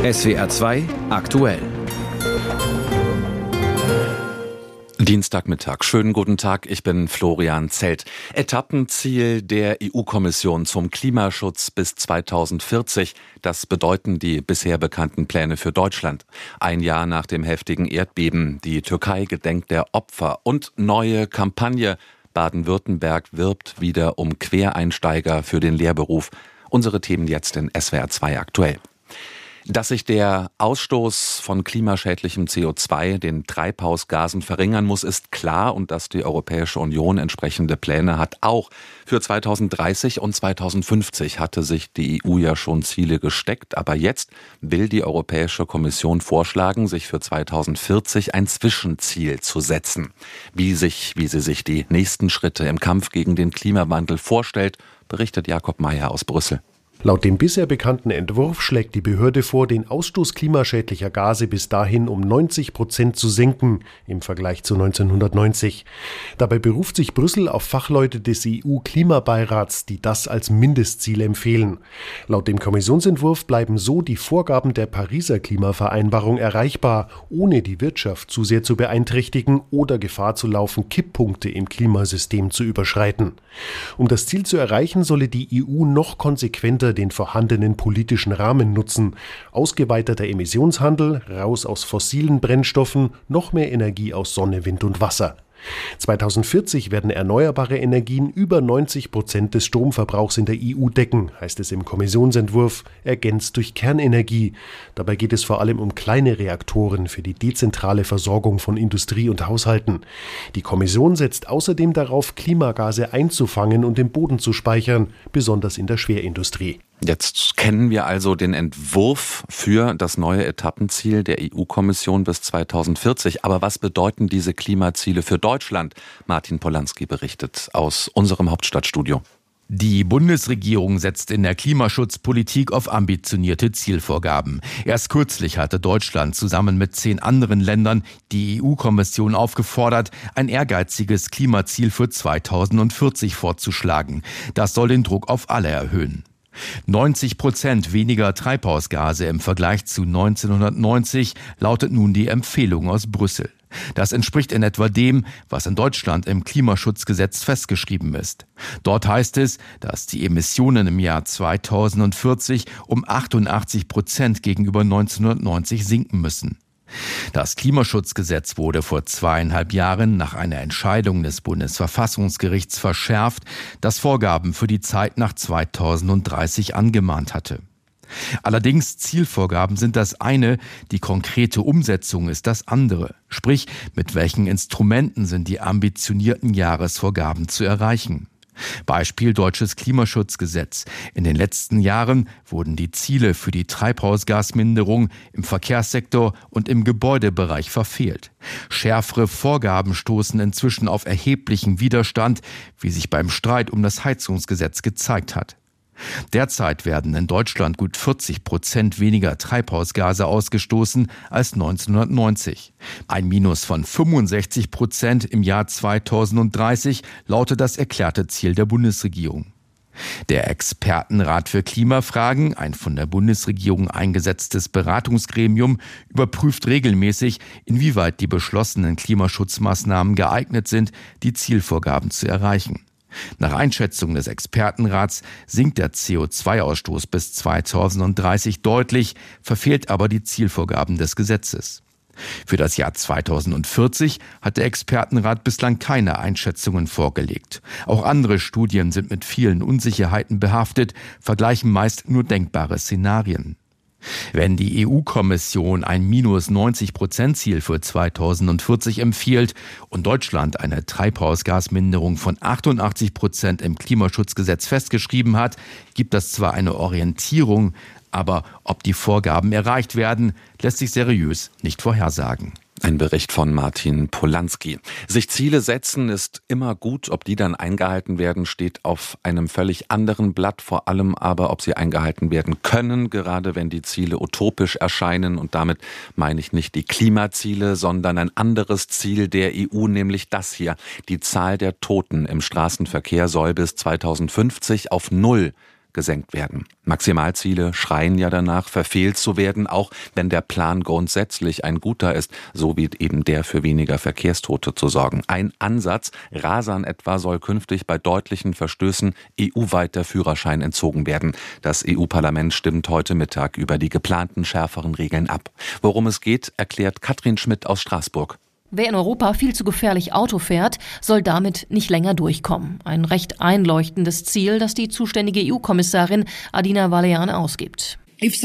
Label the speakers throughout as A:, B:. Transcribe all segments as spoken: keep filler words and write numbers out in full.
A: S W R zwei aktuell.
B: Dienstagmittag. Schönen guten Tag, ich bin Florian Zelt. Etappenziel der E U-Kommission zum Klimaschutz bis zweitausendvierzig. Das bedeuten die bisher bekannten Pläne für Deutschland. Ein Jahr nach dem heftigen Erdbeben. Die Türkei gedenkt der Opfer und neue Kampagne. Baden-Württemberg wirbt wieder um Quereinsteiger für den Lehrberuf. Unsere Themen jetzt in S W R zwei aktuell. Dass sich der Ausstoß von klimaschädlichem C O zwei, den Treibhausgasen, verringern muss, ist klar, und dass die Europäische Union entsprechende Pläne hat. Auch für zweitausenddreißig und zweitausendfünfzig hatte sich die E U ja schon Ziele gesteckt, aber jetzt will die Europäische Kommission vorschlagen, sich für zweitausendvierzig ein Zwischenziel zu setzen. Wie sich, wie sie sich die nächsten Schritte im Kampf gegen den Klimawandel vorstellt, berichtet Jakob Mayer aus Brüssel.
C: Laut dem bisher bekannten Entwurf schlägt die Behörde vor, den Ausstoß klimaschädlicher Gase bis dahin um neunzig Prozent zu senken im Vergleich zu neunzehnhundertneunzig. Dabei beruft sich Brüssel auf Fachleute des E U-Klimabeirats, die das als Mindestziel empfehlen. Laut dem Kommissionsentwurf bleiben so die Vorgaben der Pariser Klimavereinbarung erreichbar, ohne die Wirtschaft zu sehr zu beeinträchtigen oder Gefahr zu laufen, Kipppunkte im Klimasystem zu überschreiten. Um das Ziel zu erreichen, solle die E U noch konsequenter den vorhandenen politischen Rahmen nutzen. Ausgeweiteter Emissionshandel, raus aus fossilen Brennstoffen, noch mehr Energie aus Sonne, Wind und Wasser. zweitausendvierzig werden erneuerbare Energien über neunzig Prozent des Stromverbrauchs in der E U decken, heißt es im Kommissionsentwurf, ergänzt durch Kernenergie. Dabei geht es vor allem um kleine Reaktoren für die dezentrale Versorgung von Industrie und Haushalten. Die Kommission setzt außerdem darauf, Klimagase einzufangen und im Boden zu speichern, besonders in der Schwerindustrie.
B: Jetzt kennen wir also den Entwurf für das neue Etappenziel der E U-Kommission bis zweitausendvierzig. Aber was bedeuten diese Klimaziele für Deutschland? Martin Polanski berichtet aus unserem Hauptstadtstudio.
D: Die Bundesregierung setzt in der Klimaschutzpolitik auf ambitionierte Zielvorgaben. Erst kürzlich hatte Deutschland zusammen mit zehn anderen Ländern die E U-Kommission aufgefordert, ein ehrgeiziges Klimaziel für zweitausendvierzig vorzuschlagen. Das soll den Druck auf alle erhöhen. neunzig Prozent weniger Treibhausgase im Vergleich zu neunzehnhundertneunzig lautet nun die Empfehlung aus Brüssel. Das entspricht in etwa dem, was in Deutschland im Klimaschutzgesetz festgeschrieben ist. Dort heißt es, dass die Emissionen im Jahr zweitausendvierzig um achtundachtzig Prozent gegenüber neunzehnhundertneunzig sinken müssen. Das Klimaschutzgesetz wurde vor zweieinhalb Jahren nach einer Entscheidung des Bundesverfassungsgerichts verschärft, das Vorgaben für die Zeit nach zweitausenddreißig angemahnt hatte. Allerdings Zielvorgaben sind das eine, die konkrete Umsetzung ist das andere. Sprich, mit welchen Instrumenten sind die ambitionierten Jahresvorgaben zu erreichen? Beispiel deutsches Klimaschutzgesetz. In den letzten Jahren wurden die Ziele für die Treibhausgasminderung im Verkehrssektor und im Gebäudebereich verfehlt. Schärfere Vorgaben stoßen inzwischen auf erheblichen Widerstand, wie sich beim Streit um das Heizungsgesetz gezeigt hat. Derzeit werden in Deutschland gut vierzig Prozent weniger Treibhausgase ausgestoßen als neunzehnhundertneunzig. Ein Minus von fünfundsechzig Prozent im Jahr zweitausenddreißig lautet das erklärte Ziel der Bundesregierung. Der Expertenrat für Klimafragen, ein von der Bundesregierung eingesetztes Beratungsgremium, überprüft regelmäßig, inwieweit die beschlossenen Klimaschutzmaßnahmen geeignet sind, die Zielvorgaben zu erreichen. Nach Einschätzung des Expertenrats sinkt der C O zwei Ausstoß bis zweitausenddreißig deutlich, verfehlt aber die Zielvorgaben des Gesetzes. Für das Jahr zweitausendvierzig hat der Expertenrat bislang keine Einschätzungen vorgelegt. Auch andere Studien sind mit vielen Unsicherheiten behaftet, vergleichen meist nur denkbare Szenarien. Wenn die E U-Kommission ein minus neunzig Prozent Ziel für zweitausendvierzig empfiehlt und Deutschland eine Treibhausgasminderung von achtundachtzig Prozent im Klimaschutzgesetz festgeschrieben hat, gibt das zwar eine Orientierung, aber ob die Vorgaben erreicht werden, lässt sich seriös nicht vorhersagen.
B: Ein Bericht von Martin Polanski. Sich Ziele setzen ist immer gut, ob die dann eingehalten werden, steht auf einem völlig anderen Blatt, vor allem aber, ob sie eingehalten werden können, gerade wenn die Ziele utopisch erscheinen, und damit meine ich nicht die Klimaziele, sondern ein anderes Ziel der E U, nämlich das hier. Die Zahl der Toten im Straßenverkehr soll bis zweitausendfünfzig auf null gesenkt werden. Maximalziele schreien ja danach, verfehlt zu werden, auch wenn der Plan grundsätzlich ein guter ist, so wie eben der für weniger Verkehrstote zu sorgen. Ein Ansatz, Rasern etwa, soll künftig bei deutlichen Verstößen E U-weit der Führerschein entzogen werden. Das E U-Parlament stimmt heute Mittag über die geplanten schärferen Regeln ab. Worum es geht, erklärt Katrin Schmidt aus Straßburg.
E: Wer in Europa viel zu gefährlich Auto fährt, soll damit nicht länger durchkommen. Ein recht einleuchtendes Ziel, das die zuständige E U-Kommissarin Adina Vălean ausgibt.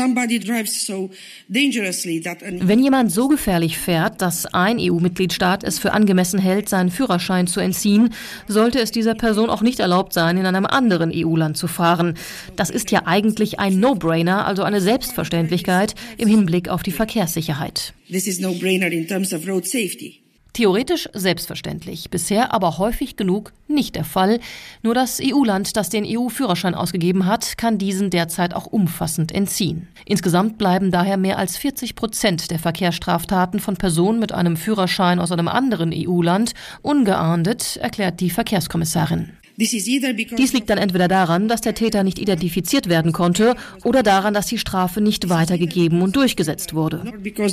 E: Wenn jemand so gefährlich fährt, dass ein E U-Mitgliedstaat es für angemessen hält, seinen Führerschein zu entziehen, sollte es dieser Person auch nicht erlaubt sein, in einem anderen E U-Land zu fahren. Das ist ja eigentlich ein No-Brainer, also eine Selbstverständlichkeit im Hinblick auf die Verkehrssicherheit.
F: This is no-brainer in terms of road safety.
E: Theoretisch selbstverständlich, bisher aber häufig genug nicht der Fall. Nur das E U-Land, das den E U-Führerschein ausgegeben hat, kann diesen derzeit auch umfassend entziehen. Insgesamt bleiben daher mehr als vierzig Prozent der Verkehrsstraftaten von Personen mit einem Führerschein aus einem anderen E U-Land ungeahndet, erklärt die Verkehrskommissarin. Dies liegt dann entweder daran, dass der Täter nicht identifiziert werden konnte oder daran, dass die Strafe nicht weitergegeben und durchgesetzt wurde.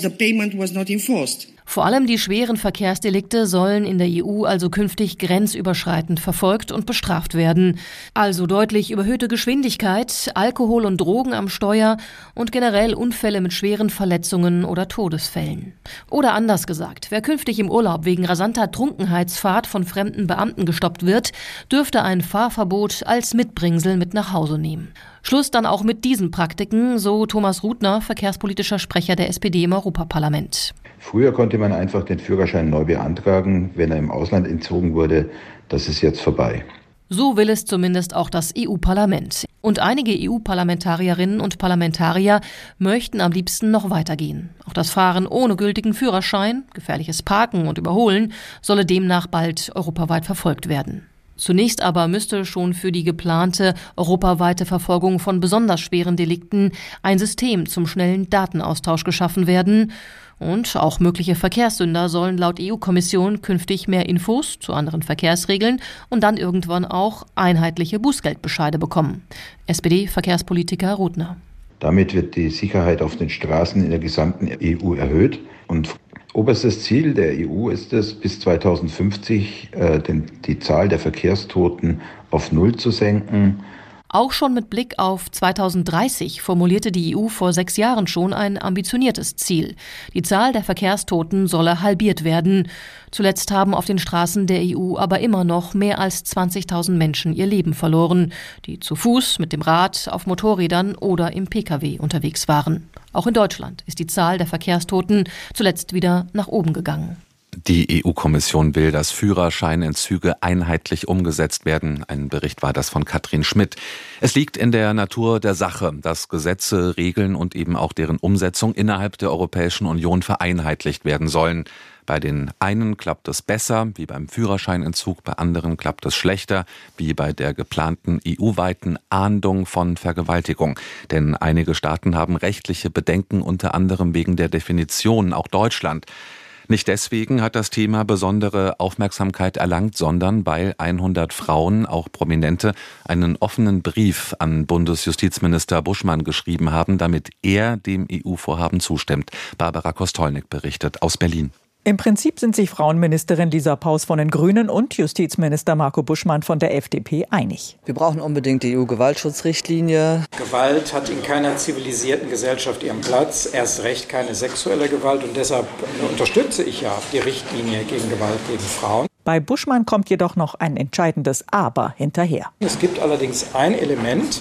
E: Vor allem die schweren Verkehrsdelikte sollen in der E U also künftig grenzüberschreitend verfolgt und bestraft werden. Also deutlich überhöhte Geschwindigkeit, Alkohol und Drogen am Steuer und generell Unfälle mit schweren Verletzungen oder Todesfällen. Oder anders gesagt, wer künftig im Urlaub wegen rasanter Trunkenheitsfahrt von fremden Beamten gestoppt wird, dürfte ein Fahrverbot als Mitbringsel mit nach Hause nehmen. Schluss dann auch mit diesen Praktiken, so Thomas Rudner, verkehrspolitischer Sprecher der S P D im Europaparlament.
G: Früher konnte man einfach den Führerschein neu beantragen, wenn er im Ausland entzogen wurde. Das ist jetzt vorbei.
E: So will es zumindest auch das E U-Parlament. Und einige E U-Parlamentarierinnen und Parlamentarier möchten am liebsten noch weitergehen. Auch das Fahren ohne gültigen Führerschein, gefährliches Parken und Überholen, solle demnach bald europaweit verfolgt werden. Zunächst aber müsste schon für die geplante europaweite Verfolgung von besonders schweren Delikten ein System zum schnellen Datenaustausch geschaffen werden. Und auch mögliche Verkehrssünder sollen laut E U-Kommission künftig mehr Infos zu anderen Verkehrsregeln und dann irgendwann auch einheitliche Bußgeldbescheide bekommen. S P D-Verkehrspolitiker Rudner.
G: Damit wird die Sicherheit auf den Straßen in der gesamten E U erhöht. Und oberstes Ziel der E U ist es, bis zweitausendfünfzig äh, den, die Zahl der Verkehrstoten auf Null zu senken.
E: Auch schon mit Blick auf zweitausenddreißig formulierte die E U vor sechs Jahren schon ein ambitioniertes Ziel. Die Zahl der Verkehrstoten solle halbiert werden. Zuletzt haben auf den Straßen der E U aber immer noch mehr als zwanzigtausend Menschen ihr Leben verloren, die zu Fuß, mit dem Rad, auf Motorrädern oder im Pkw unterwegs waren. Auch in Deutschland ist die Zahl der Verkehrstoten zuletzt wieder nach oben gegangen.
B: Die E U-Kommission will, dass Führerscheinentzüge einheitlich umgesetzt werden. Ein Bericht war das von Katrin Schmidt. Es liegt in der Natur der Sache, dass Gesetze, Regeln und eben auch deren Umsetzung innerhalb der Europäischen Union vereinheitlicht werden sollen. Bei den einen klappt es besser, wie beim Führerscheinentzug, bei anderen klappt es schlechter, wie bei der geplanten E U-weiten Ahndung von Vergewaltigung. Denn einige Staaten haben rechtliche Bedenken, unter anderem wegen der Definition, auch Deutschland. Nicht deswegen hat das Thema besondere Aufmerksamkeit erlangt, sondern weil hundert Frauen, auch Prominente, einen offenen Brief an Bundesjustizminister Buschmann geschrieben haben, damit er dem E U-Vorhaben zustimmt. Barbara Kostolnik berichtet aus Berlin.
H: Im Prinzip sind sich Frauenministerin Lisa Paus von den Grünen und Justizminister Marco Buschmann von der F D P einig.
I: Wir brauchen unbedingt die E U-Gewaltschutzrichtlinie.
J: Gewalt hat in keiner zivilisierten Gesellschaft ihren Platz, erst recht keine sexuelle Gewalt. Und deshalb unterstütze ich ja die Richtlinie gegen Gewalt gegen Frauen.
H: Bei Buschmann kommt jedoch noch ein entscheidendes Aber hinterher.
J: Es gibt allerdings ein Element,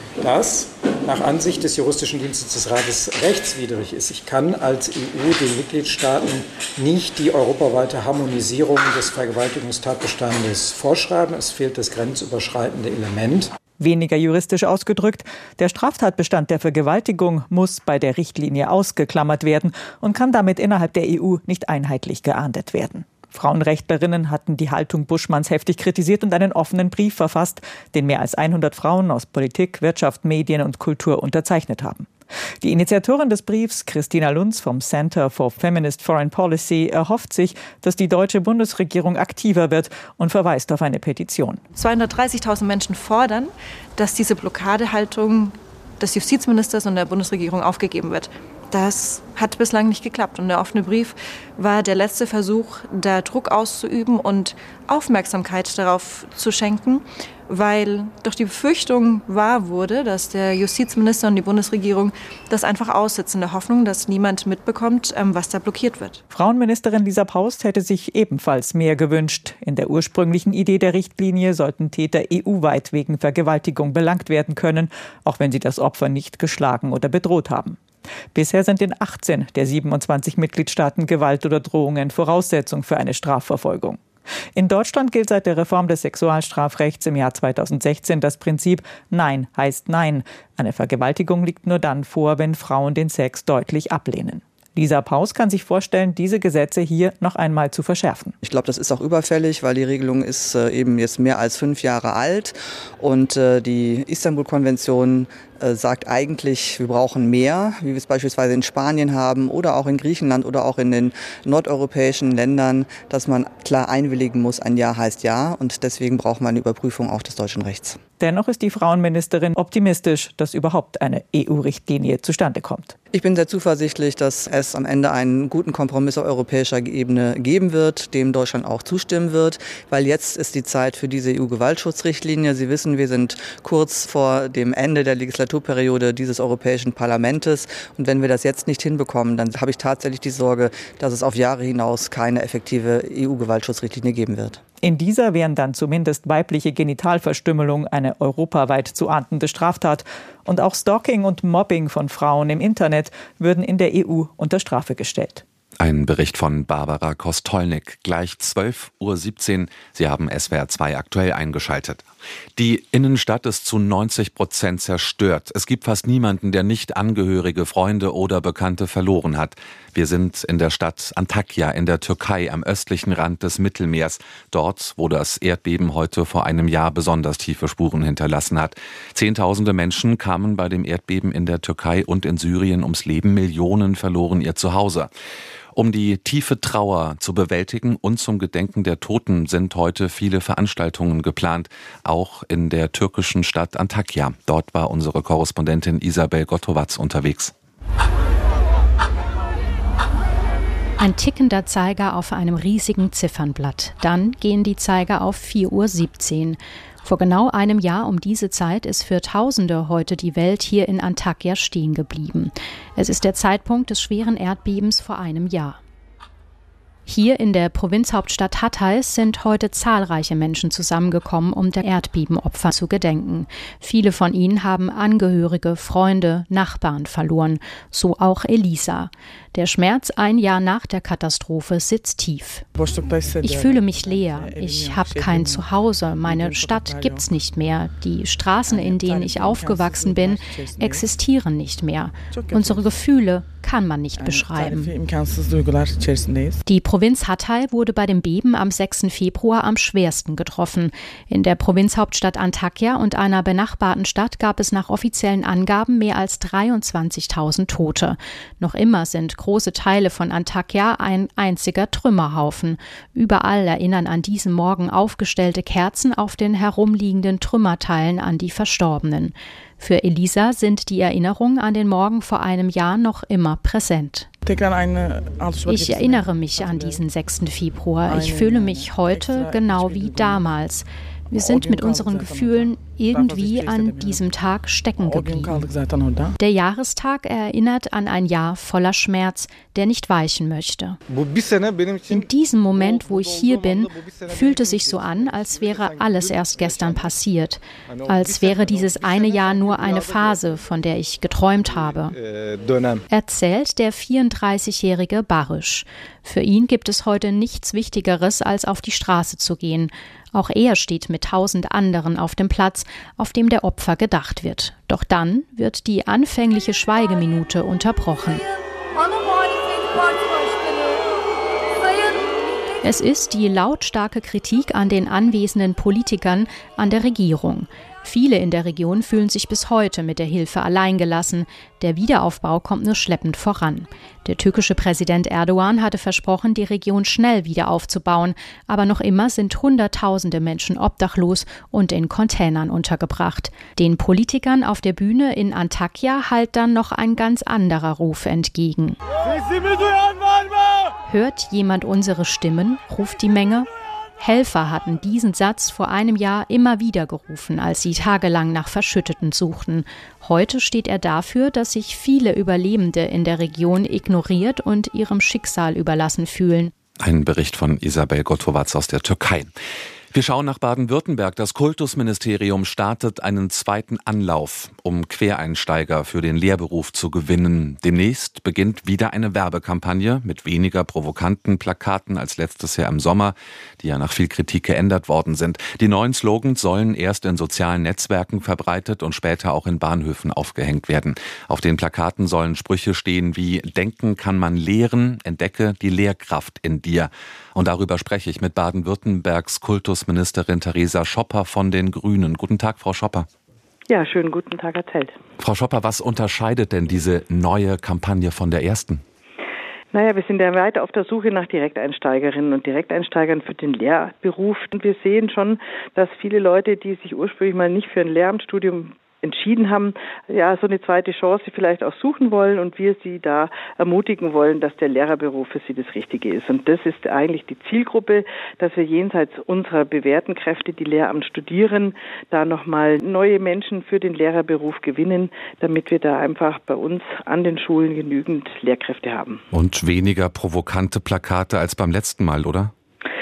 J: das nach Ansicht des Juristischen Dienstes des Rates rechtswidrig ist. Ich kann als E U den Mitgliedstaaten nicht die europaweite Harmonisierung des Vergewaltigungstatbestandes vorschreiben. Es fehlt das grenzüberschreitende Element.
H: Weniger juristisch ausgedrückt, der Straftatbestand der Vergewaltigung muss bei der Richtlinie ausgeklammert werden und kann damit innerhalb der E U nicht einheitlich geahndet werden. Frauenrechtlerinnen hatten die Haltung Buschmanns heftig kritisiert und einen offenen Brief verfasst, den mehr als hundert Frauen aus Politik, Wirtschaft, Medien und Kultur unterzeichnet haben. Die Initiatorin des Briefs, Christina Lunz vom Center for Feminist Foreign Policy, erhofft sich, dass die deutsche Bundesregierung aktiver wird und verweist auf eine Petition.
K: zweihundertdreißigtausend Menschen fordern, dass diese Blockadehaltung des Justizministers und der Bundesregierung aufgegeben wird. Das hat bislang nicht geklappt. Und der offene Brief war der letzte Versuch, da Druck auszuüben und Aufmerksamkeit darauf zu schenken, weil doch die Befürchtung wahr wurde, dass der Justizminister und die Bundesregierung das einfach aussitzen, in der Hoffnung, dass niemand mitbekommt, was da blockiert wird.
H: Frauenministerin Lisa Paust hätte sich ebenfalls mehr gewünscht. In der ursprünglichen Idee der Richtlinie sollten Täter E U-weit wegen Vergewaltigung belangt werden können, auch wenn sie das Opfer nicht geschlagen oder bedroht haben. Bisher sind in achtzehn der siebenundzwanzig Mitgliedstaaten Gewalt oder Drohungen Voraussetzung für eine Strafverfolgung. In Deutschland gilt seit der Reform des Sexualstrafrechts im Jahr zweitausendsechzehn das Prinzip Nein heißt Nein. Eine Vergewaltigung liegt nur dann vor, wenn Frauen den Sex deutlich ablehnen. Lisa Paus kann sich vorstellen, diese Gesetze hier noch einmal zu verschärfen.
I: Ich glaube, das ist auch überfällig, weil die Regelung ist äh, eben jetzt mehr als fünf Jahre alt. Und äh, die Istanbul-Konvention äh, sagt eigentlich, wir brauchen mehr, wie wir es beispielsweise in Spanien haben oder auch in Griechenland oder auch in den nordeuropäischen Ländern, dass man klar einwilligen muss, ein Ja heißt Ja. Und deswegen braucht man eine Überprüfung auch des deutschen Rechts.
H: Dennoch ist die Frauenministerin optimistisch, dass überhaupt eine E U-Richtlinie zustande kommt.
I: Ich bin sehr zuversichtlich, dass es am Ende einen guten Kompromiss auf europäischer Ebene geben wird, dem Deutschland auch zustimmen wird, weil jetzt ist die Zeit für diese E U-Gewaltschutzrichtlinie. Sie wissen, wir sind kurz vor dem Ende der Legislaturperiode dieses Europäischen Parlaments. Und wenn wir das jetzt nicht hinbekommen, dann habe ich tatsächlich die Sorge, dass es auf Jahre hinaus keine effektive E U-Gewaltschutzrichtlinie geben wird.
H: In dieser wären dann zumindest weibliche Genitalverstümmelung eine europaweit zu ahndende Straftat. Und auch Stalking und Mobbing von Frauen im Internet würden in der E U unter Strafe gestellt.
B: Ein Bericht von Barbara Kostolnik, gleich zwölf Uhr siebzehn. Sie haben S W R zwei aktuell eingeschaltet. Die Innenstadt ist zu neunzig Prozent zerstört. Es gibt fast niemanden, der nicht Angehörige, Freunde oder Bekannte verloren hat. Wir sind in der Stadt Antakya in der Türkei am östlichen Rand des Mittelmeers. Dort, wo das Erdbeben heute vor einem Jahr besonders tiefe Spuren hinterlassen hat. Zehntausende Menschen kamen bei dem Erdbeben in der Türkei und in Syrien ums Leben. Millionen verloren ihr Zuhause. Um die tiefe Trauer zu bewältigen und zum Gedenken der Toten sind heute viele Veranstaltungen geplant, auch in der türkischen Stadt Antakya. Dort war unsere Korrespondentin Isabel Gottowatz unterwegs.
L: Ein tickender Zeiger auf einem riesigen Ziffernblatt. Dann gehen die Zeiger auf vier Uhr siebzehn. Vor genau einem Jahr um diese Zeit ist für Tausende heute die Welt hier in Antakya stehen geblieben. Es ist der Zeitpunkt des schweren Erdbebens vor einem Jahr. Hier in der Provinzhauptstadt Hatay sind heute zahlreiche Menschen zusammengekommen, um der Erdbebenopfer zu gedenken. Viele von ihnen haben Angehörige, Freunde, Nachbarn verloren, so auch Elisa. Der Schmerz ein Jahr nach der Katastrophe sitzt tief. Ich fühle mich leer, ich habe kein Zuhause, meine Stadt gibt's nicht mehr, die Straßen, in denen ich aufgewachsen bin, existieren nicht mehr. Unsere Gefühle kann man nicht beschreiben. Die Provinz Hatay wurde bei dem Beben am sechsten Februar am schwersten getroffen. In der Provinzhauptstadt Antakya und einer benachbarten Stadt gab es nach offiziellen Angaben mehr als dreiundzwanzigtausend Tote. Noch immer sind große Teile von Antakya ein einziger Trümmerhaufen. Überall erinnern an diesem Morgen aufgestellte Kerzen auf den herumliegenden Trümmerteilen an die Verstorbenen. Für Elisa sind die Erinnerungen an den Morgen vor einem Jahr noch immer präsent. Ich erinnere mich an diesen sechsten Februar. Ich fühle mich heute genau wie damals. Wir sind mit unseren Gefühlen irgendwie an diesem Tag stecken geblieben. Der Jahrestag erinnert an ein Jahr voller Schmerz, der nicht weichen möchte. In diesem Moment, wo ich hier bin, fühlt es sich so an, als wäre alles erst gestern passiert. Als wäre dieses eine Jahr nur eine Phase, von der ich geträumt habe. Erzählt der vierunddreißigjährige Barisch. Für ihn gibt es heute nichts Wichtigeres, als auf die Straße zu gehen. Auch er steht mit tausend anderen auf dem Platz, auf dem der Opfer gedacht wird. Doch dann wird die anfängliche Schweigeminute unterbrochen. Es ist die lautstarke Kritik an den anwesenden Politikern, an der Regierung. Viele in der Region fühlen sich bis heute mit der Hilfe alleingelassen. Der Wiederaufbau kommt nur schleppend voran. Der türkische Präsident Erdogan hatte versprochen, die Region schnell wieder aufzubauen. Aber noch immer sind Hunderttausende Menschen obdachlos und in Containern untergebracht. Den Politikern auf der Bühne in Antakya hallt dann noch ein ganz anderer Ruf entgegen. Hört jemand unsere Stimmen? Ruft die Menge. Helfer hatten diesen Satz vor einem Jahr immer wieder gerufen, als sie tagelang nach Verschütteten suchten. Heute steht er dafür, dass sich viele Überlebende in der Region ignoriert und ihrem Schicksal überlassen fühlen.
B: Ein Bericht von Isabel Gotovac aus der Türkei. Wir schauen nach Baden-Württemberg. Das Kultusministerium startet einen zweiten Anlauf, um Quereinsteiger für den Lehrberuf zu gewinnen. Demnächst beginnt wieder eine Werbekampagne mit weniger provokanten Plakaten als letztes Jahr im Sommer, die ja nach viel Kritik geändert worden sind. Die neuen Slogans sollen erst in sozialen Netzwerken verbreitet und später auch in Bahnhöfen aufgehängt werden. Auf den Plakaten sollen Sprüche stehen wie „Denken kann man lehren, entdecke die Lehrkraft in dir". Und darüber spreche ich mit Baden-Württembergs Kultusministerin Theresa Schopper von den Grünen. Guten Tag, Frau Schopper.
M: Ja, schönen guten Tag, Herr Zelt.
B: Frau Schopper, was unterscheidet denn diese neue Kampagne von der ersten?
M: Naja, wir sind ja weiter auf der Suche nach Direkteinsteigerinnen und Direkteinsteigern für den Lehrberuf. Und wir sehen schon, dass viele Leute, die sich ursprünglich mal nicht für ein Lehramtsstudium entschieden haben, ja, so eine zweite Chance vielleicht auch suchen wollen und wir sie da ermutigen wollen, dass der Lehrerberuf für sie das Richtige ist. Und das ist eigentlich die Zielgruppe, dass wir jenseits unserer bewährten Kräfte, die Lehramt studieren, da nochmal neue Menschen für den Lehrerberuf gewinnen, damit wir da einfach bei uns an den Schulen genügend Lehrkräfte haben.
B: Und weniger provokante Plakate als beim letzten Mal, oder?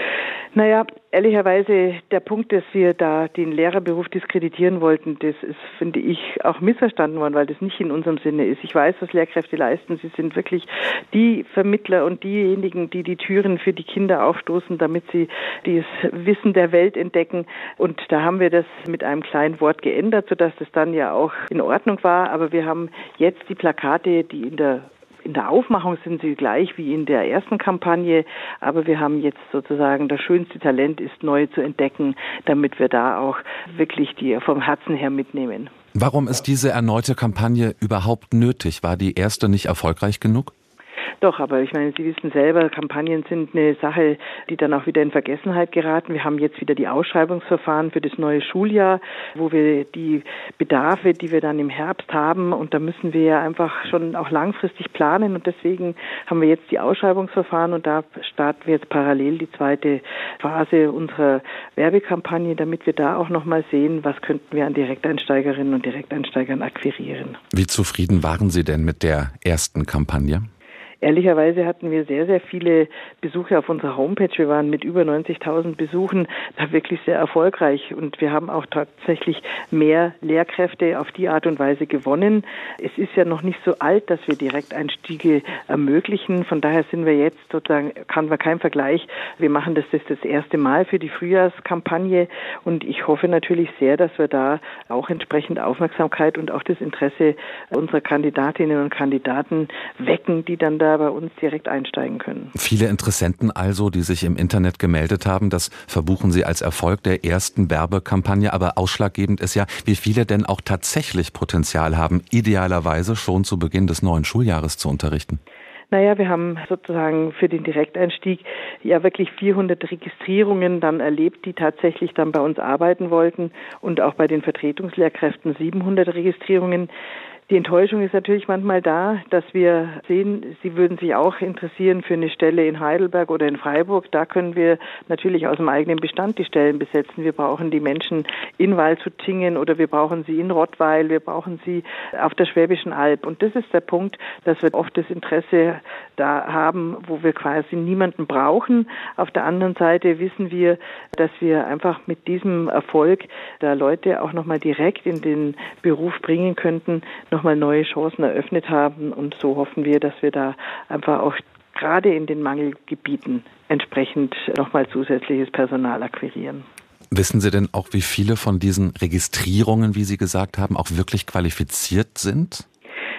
M: Naja, ehrlicherweise der Punkt, dass wir da den Lehrerberuf diskreditieren wollten, das ist, finde ich, auch missverstanden worden, weil das nicht in unserem Sinne ist. Ich weiß, was Lehrkräfte leisten. Sie sind wirklich die Vermittler und diejenigen, die die Türen für die Kinder aufstoßen, damit sie das Wissen der Welt entdecken. Und da haben wir das mit einem kleinen Wort geändert, sodass das dann ja auch in Ordnung war. Aber wir haben jetzt die Plakate, die in der In der Aufmachung sind sie gleich wie in der ersten Kampagne, aber wir haben jetzt sozusagen das schönste Talent ist neu zu entdecken, damit wir da auch wirklich die vom Herzen her mitnehmen.
B: Warum ist diese erneute Kampagne überhaupt nötig? War die erste nicht erfolgreich genug?
M: Doch, aber ich meine, Sie wissen selber, Kampagnen sind eine Sache, die dann auch wieder in Vergessenheit geraten. Wir haben jetzt wieder die Ausschreibungsverfahren für das neue Schuljahr, wo wir die Bedarfe, die wir dann im Herbst haben, und da müssen wir ja einfach schon auch langfristig planen und deswegen haben wir jetzt die Ausschreibungsverfahren und da starten wir jetzt parallel die zweite Phase unserer Werbekampagne, damit wir da auch nochmal sehen, was könnten wir an Direkteinsteigerinnen und Direkteinsteigern akquirieren.
B: Wie zufrieden waren Sie denn mit der ersten Kampagne?
M: Ehrlicherweise hatten wir sehr, sehr viele Besuche auf unserer Homepage. Wir waren mit über neunzigtausend Besuchen da wirklich sehr erfolgreich und wir haben auch tatsächlich mehr Lehrkräfte auf die Art und Weise gewonnen. Es ist ja noch nicht so alt, dass wir Direkteinstiege ermöglichen. Von daher sind wir jetzt sozusagen, kann man kein Vergleich. Wir machen das das, das erste Mal für die Frühjahrskampagne und ich hoffe natürlich sehr, dass wir da auch entsprechend Aufmerksamkeit und auch das Interesse unserer Kandidatinnen und Kandidaten wecken, die dann da bei uns direkt einsteigen können.
B: Viele Interessenten also, die sich im Internet gemeldet haben, das verbuchen Sie als Erfolg der ersten Werbekampagne. Aber ausschlaggebend ist ja, wie viele denn auch tatsächlich Potenzial haben, idealerweise schon zu Beginn des neuen Schuljahres zu unterrichten.
M: Naja, wir haben sozusagen für den Direkteinstieg ja wirklich vierhundert Registrierungen dann erlebt, die tatsächlich dann bei uns arbeiten wollten und auch bei den Vertretungslehrkräften siebenhundert Registrierungen. Die Enttäuschung ist natürlich manchmal da, dass wir sehen, sie würden sich auch interessieren für eine Stelle in Heidelberg oder in Freiburg. Da können wir natürlich aus dem eigenen Bestand die Stellen besetzen. Wir brauchen die Menschen in Waldshut-Tiengen oder wir brauchen sie in Rottweil, wir brauchen sie auf der Schwäbischen Alb. Und das ist der Punkt, dass wir oft das Interesse da haben, wo wir quasi niemanden brauchen. Auf der anderen Seite wissen wir, dass wir einfach mit diesem Erfolg da Leute auch nochmal direkt in den Beruf bringen könnten, nochmal neue Chancen eröffnet haben und so hoffen wir, dass wir da einfach auch gerade in den Mangelgebieten entsprechend nochmal zusätzliches Personal akquirieren.
B: Wissen Sie denn auch, wie viele von diesen Registrierungen, wie Sie gesagt haben, auch wirklich qualifiziert sind?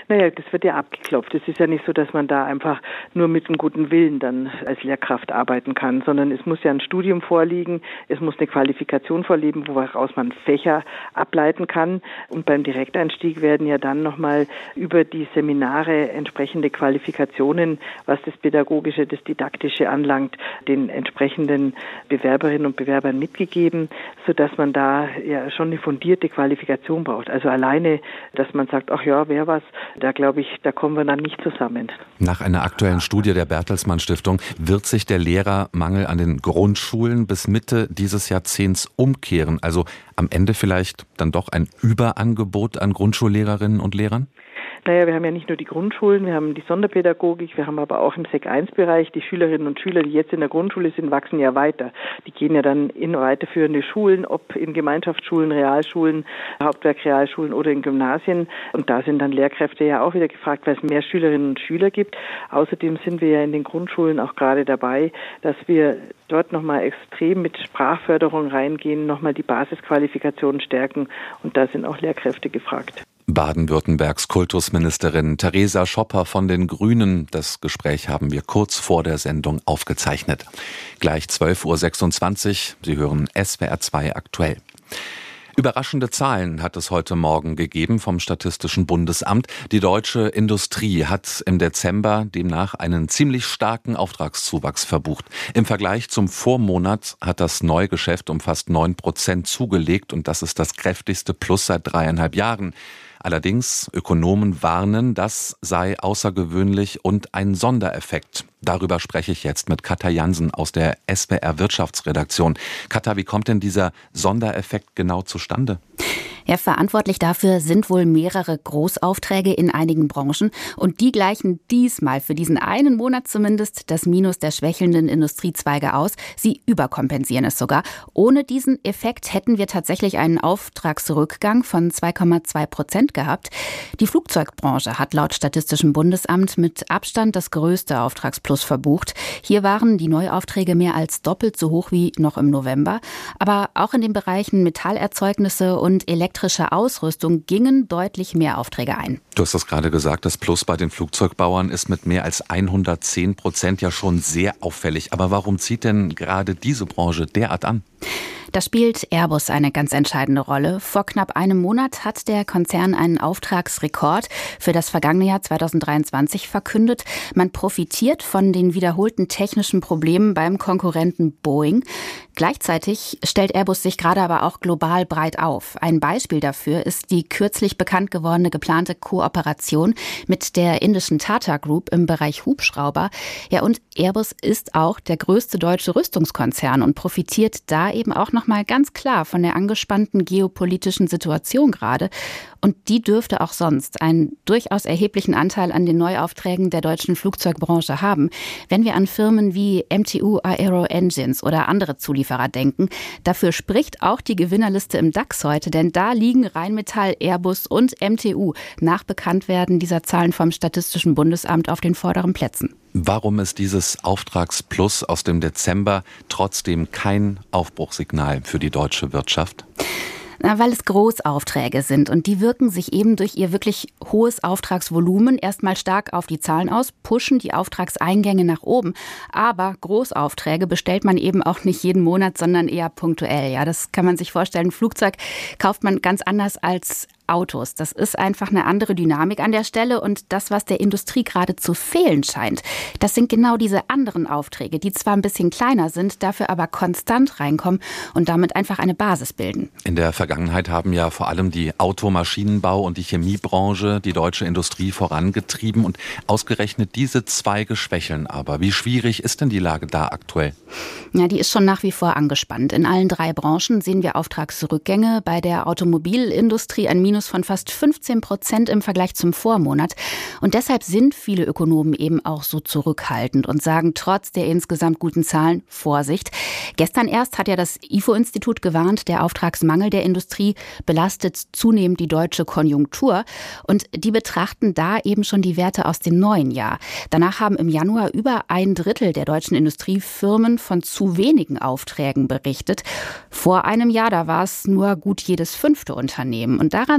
M: Naja, das wird ja abgeklopft. Es ist ja nicht so, dass man da einfach nur mit einem guten Willen dann als Lehrkraft arbeiten kann, sondern es muss ja ein Studium vorliegen, es muss eine Qualifikation vorliegen, woraus man Fächer ableiten kann. Und beim Direkteinstieg werden ja dann nochmal über die Seminare entsprechende Qualifikationen, was das Pädagogische, das Didaktische anlangt, den entsprechenden Bewerberinnen und Bewerbern mitgegeben, sodass man da ja schon eine fundierte Qualifikation braucht. Also alleine, dass man sagt, ach ja, wer was, da glaube ich, da kommen wir dann nicht zusammen.
B: Nach einer aktuellen Studie der Bertelsmann Stiftung wird sich der Lehrermangel an den Grundschulen bis Mitte dieses Jahrzehnts umkehren. Also am Ende vielleicht dann doch ein Überangebot an Grundschullehrerinnen und Lehrern?
M: Naja, wir haben ja nicht nur die Grundschulen, wir haben die Sonderpädagogik, wir haben aber auch im Sek eins Bereich die Schülerinnen und Schüler, die jetzt in der Grundschule sind, wachsen ja weiter. Die gehen ja dann in weiterführende Schulen, ob in Gemeinschaftsschulen, Realschulen, Hauptwerkrealschulen oder in Gymnasien. Und da sind dann Lehrkräfte ja auch wieder gefragt, weil es mehr Schülerinnen und Schüler gibt. Außerdem sind wir ja in den Grundschulen auch gerade dabei, dass wir dort nochmal extrem mit Sprachförderung reingehen, nochmal die Basisqualifikationen stärken. Und da sind auch Lehrkräfte gefragt.
B: Baden-Württembergs Kultusministerin Theresa Schopper von den Grünen. Das Gespräch haben wir kurz vor der Sendung aufgezeichnet. Gleich zwölf Uhr sechsundzwanzig. Sie hören S W R zwei aktuell. Überraschende Zahlen hat es heute Morgen gegeben vom Statistischen Bundesamt. Die deutsche Industrie hat im Dezember demnach einen ziemlich starken Auftragszuwachs verbucht. Im Vergleich zum Vormonat hat das Neugeschäft um fast neun Prozent zugelegt und das ist das kräftigste Plus seit dreieinhalb Jahren. Allerdings, Ökonomen warnen, das sei außergewöhnlich und ein Sondereffekt. Darüber spreche ich jetzt mit Katja Jansen aus der S W R Wirtschaftsredaktion. Katja, wie kommt denn dieser Sondereffekt genau zustande?
N: Ja, verantwortlich dafür sind wohl mehrere Großaufträge in einigen Branchen und die gleichen diesmal für diesen einen Monat zumindest das Minus der schwächelnden Industriezweige aus. Sie überkompensieren es sogar. Ohne diesen Effekt hätten wir tatsächlich einen Auftragsrückgang von zwei Komma zwei Prozent gehabt. Die Flugzeugbranche hat laut Statistischem Bundesamt mit Abstand das größte Auftragsplus verbucht. Hier waren die Neuaufträge mehr als doppelt so hoch wie noch im November. Aber auch in den Bereichen Metallerzeugnisse und Elektrizität elektrische Ausrüstung gingen deutlich mehr Aufträge ein.
B: Du hast das gerade gesagt, das Plus bei den Flugzeugbauern ist mit mehr als hundertzehn Prozent ja schon sehr auffällig. Aber warum zieht denn gerade diese Branche derart an?
N: Da spielt Airbus eine ganz entscheidende Rolle. Vor knapp einem Monat hat der Konzern einen Auftragsrekord für das vergangene Jahr zweitausenddreiundzwanzig verkündet. Man profitiert von den wiederholten technischen Problemen beim Konkurrenten Boeing. Gleichzeitig stellt Airbus sich gerade aber auch global breit auf. Ein Beispiel dafür ist die kürzlich bekannt gewordene geplante Kooperation mit der indischen Tata Group im Bereich Hubschrauber. Ja, und Airbus ist auch der größte deutsche Rüstungskonzern und profitiert da eben auch noch mal ganz klar von der angespannten geopolitischen Situation gerade. Und die dürfte auch sonst einen durchaus erheblichen Anteil an den Neuaufträgen der deutschen Flugzeugbranche haben. Wenn wir an Firmen wie M T U Aero Engines oder andere Zulieferer denken, dafür spricht auch die Gewinnerliste im DAX heute, denn da liegen Rheinmetall, Airbus und M T U nach Bekanntwerden dieser Zahlen vom Statistischen Bundesamt auf den vorderen Plätzen.
B: Warum ist dieses Auftragsplus aus dem Dezember trotzdem kein Aufbruchssignal für die deutsche Wirtschaft?
N: Na, weil es Großaufträge sind und die wirken sich eben durch ihr wirklich hohes Auftragsvolumen erstmal stark auf die Zahlen aus, pushen die Auftragseingänge nach oben. Aber Großaufträge bestellt man eben auch nicht jeden Monat, sondern eher punktuell. Ja, das kann man sich vorstellen. Ein Flugzeug kauft man ganz anders als Autos. Das ist einfach eine andere Dynamik an der Stelle und das, was der Industrie gerade zu fehlen scheint, das sind genau diese anderen Aufträge, die zwar ein bisschen kleiner sind, dafür aber konstant reinkommen und damit einfach eine Basis bilden.
B: In der Vergangenheit haben ja vor allem die Automaschinenbau und die Chemiebranche die deutsche Industrie vorangetrieben und ausgerechnet diese Zweige schwächeln aber. Wie schwierig ist denn die Lage da aktuell?
N: Ja, die ist schon nach wie vor angespannt. In allen drei Branchen sehen wir Auftragsrückgänge. Bei der Automobilindustrie ein Minus von fast fünfzehn Prozent im Vergleich zum Vormonat. Und deshalb sind viele Ökonomen eben auch so zurückhaltend und sagen trotz der insgesamt guten Zahlen Vorsicht. Gestern erst hat ja das I F O-Institut gewarnt, der Auftragsmangel der Industrie belastet zunehmend die deutsche Konjunktur. Und die betrachten da eben schon die Werte aus dem neuen Jahr. Danach haben im Januar über ein Drittel der deutschen Industriefirmen von zu wenigen Aufträgen berichtet. Vor einem Jahr, da war es nur gut jedes fünfte Unternehmen. Und daran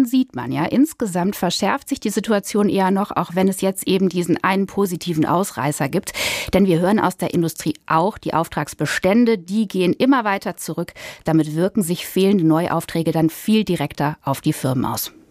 N: daran sieht man ja, insgesamt verschärft sich die Situation eher noch, auch wenn es jetzt eben diesen einen positiven Ausreißer gibt. Denn wir hören aus der Industrie auch, die Auftragsbestände, die gehen immer weiter zurück. Damit wirken sich fehlende Neuaufträge dann viel direkter auf die Firmen aus.